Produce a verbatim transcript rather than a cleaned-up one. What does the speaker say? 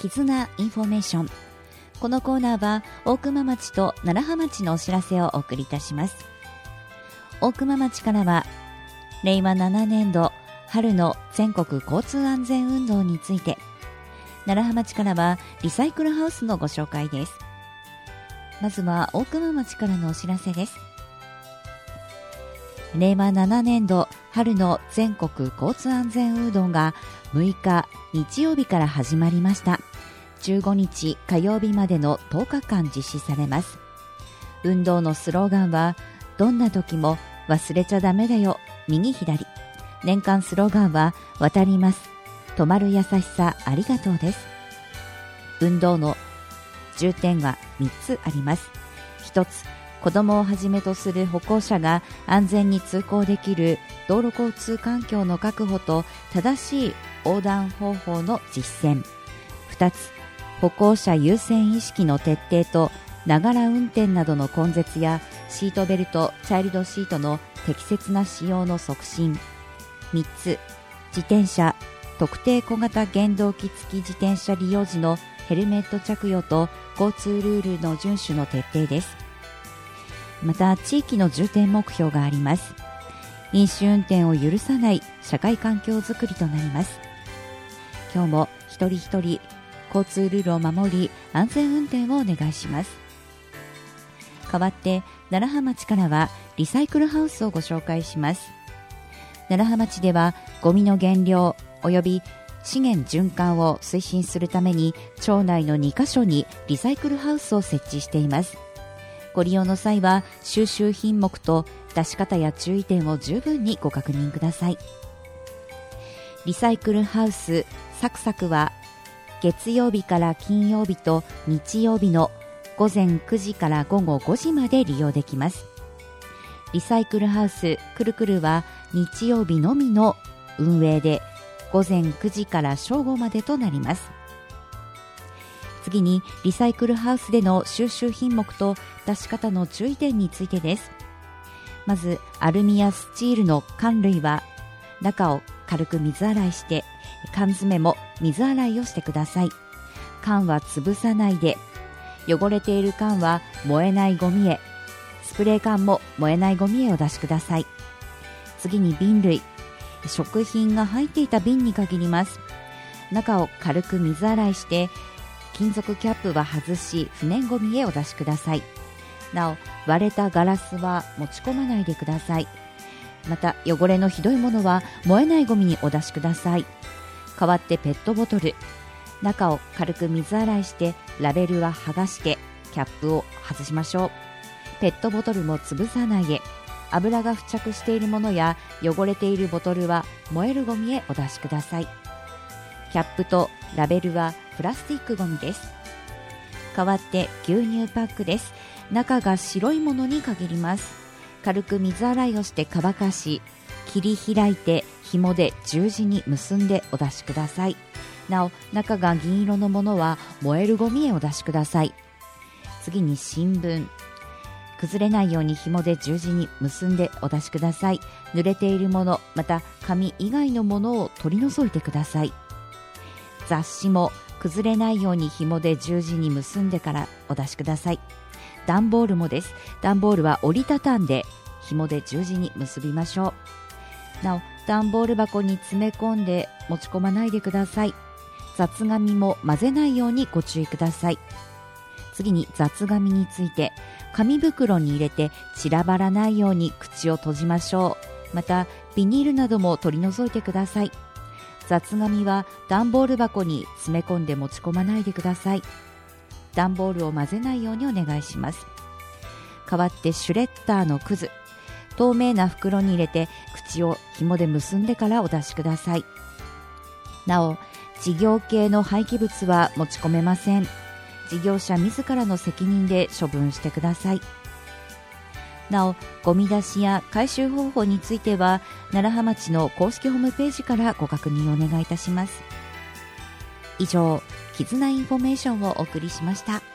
絆インフォメーション。このコーナーは大熊町と楢葉町のお知らせをお送りいたします。大熊町からはれいわななねんど春の全国交通安全運動について、楢葉町からはリサイクルハウスのご紹介です。まずは大熊町からのお知らせです。れいわななねんど春の全国交通安全運動がむいか日曜日から始まりました。じゅうごにち火曜日までのとおかかん実施されます。運動のスローガンは、どんな時も忘れちゃダメだよ右左。年間スローガンは、渡ります止まる優しさありがとうです。運動の重点はみっつあります。ひとつ、子どもをはじめとする歩行者が安全に通行できる道路交通環境の確保と正しい横断方法の実践。ふたつ、歩行者優先意識の徹底とながら運転などの根絶やシートベルト、チャイルドシートの適切な使用の促進。みっつ、自転車、特定小型原動機付き自転車利用時のヘルメット着用と交通ルールの遵守の徹底です。また、地域の重点目標があります。飲酒運転を許さない社会環境づくりとなります。今日も一人一人交通ルールを守り、安全運転をお願いします。代わって楢葉町からはリサイクルハウスをご紹介します。楢葉町ではゴミの減量および資源循環を推進するために町内のにかしょにリサイクルハウスを設置しています。ご利用の際は収集品目と出し方や注意点を十分にご確認ください。リサイクルハウスサクサクは月曜日から金曜日と日曜日のごぜんくじからごごごじまで利用できます。リサイクルハウスくるくるは日曜日のみの運営でごぜんくじから正午までとなります。次にリサイクルハウスでの収集品目と出し方の注意点についてです。まずアルミやスチールの缶類は中を軽く水洗いして缶詰も水洗いをしてください。缶は潰さないで、汚れている缶は燃えないゴミへ、スプレー缶も燃えないゴミへお出しください。次に瓶類、食品が入っていた瓶に限ります。中を軽く水洗いして金属キャップは外し不燃ゴミへお出しください。なお割れたガラスは持ち込まないでください。また汚れのひどいものは燃えないゴミにお出しください。代わってペットボトル、中を軽く水洗いしてラベルは剥がしてキャップを外しましょう。ペットボトルも潰さないで、油が付着しているものや汚れているボトルは燃えるゴミへお出しください。キャップとラベルはプラスチックゴミです。代わって牛乳パックです。中が白いものに限ります。軽く水洗いをして乾かし、切り開いて紐で十字に結んでお出しください。なお中が銀色のものは燃えるゴミへお出しください。次に新聞、崩れないように紐で十字に結んでお出しください。濡れているものまた紙以外のものを取り除いてください。雑誌も崩れないように紐で十字に結んでからお出しください。段ボールもです。段ボールは折りたたんで紐で十字に結びましょう。なお段ボール箱に詰め込んで持ち込まないでください。雑紙も混ぜないようにご注意ください。次に雑紙について、紙袋に入れて散らばらないように口を閉じましょう。またビニールなども取り除いてください。雑紙は段ボール箱に詰め込んで持ち込まないでください。段ボールを混ぜないようにお願いします。代わってシュレッダーのくず、透明な袋に入れて口を紐で結んでからお出しください。なお事業系の廃棄物は持ち込めません。事業者自らの責任で処分してください。なおゴミ出しや回収方法については楢葉町の公式ホームページからご確認をお願いいたします。以上、絆インフォメーションをお送りしました。